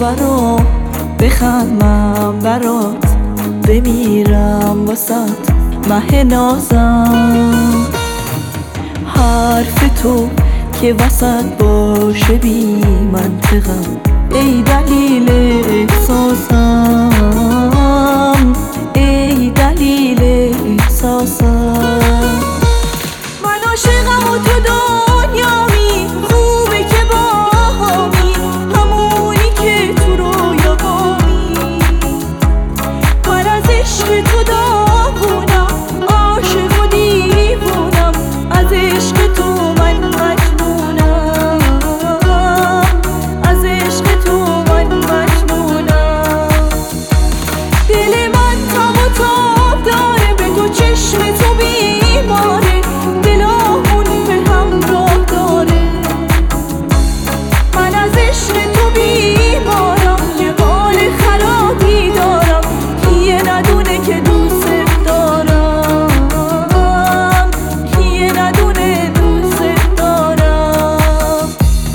برام بخندم، برات بمیرم واسط مه نازم. حرف تو که وسط باشه بی منطقم، ای دلیل احساسم، ای دلیل احساسم. من عاشقم و تو دنیامی، خوبه که با همی همونی که تو رویا بامی. من از عشق تو داغونم، عاشق و دیوونم، از عشق تو من مجنونم، از عشق تو من مجنونم. دل من تب و تاب داره، به تو چشم تو بیماره، دلامون به همراه داره. من از عشق تو بیمارم، یه حال خرابی دارم، کیه ندونه که دوست دارم، کیه ندونه دوست دارم.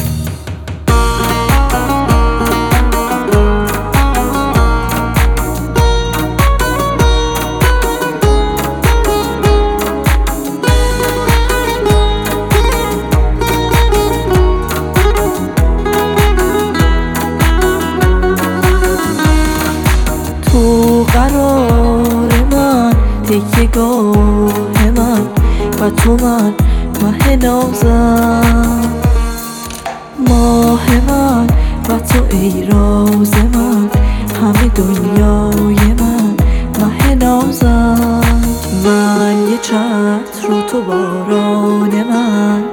تو قرار من، تکیه‌گاه من و تو من مه نازم. ماه من و تو ای راز من، همه دنیای من مه نازم. من یه چتر و تو باران من،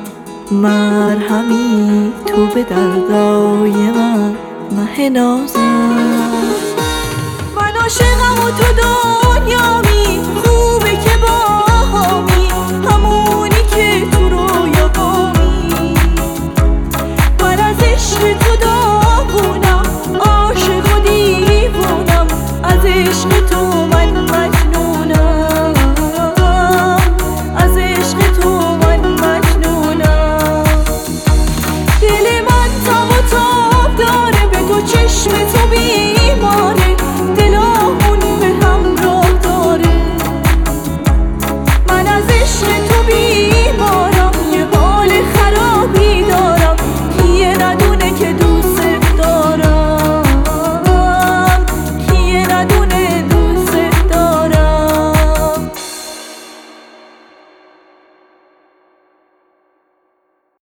مرهمی تو به دردای من مه نازم. من عاشقم و تو دنیامی،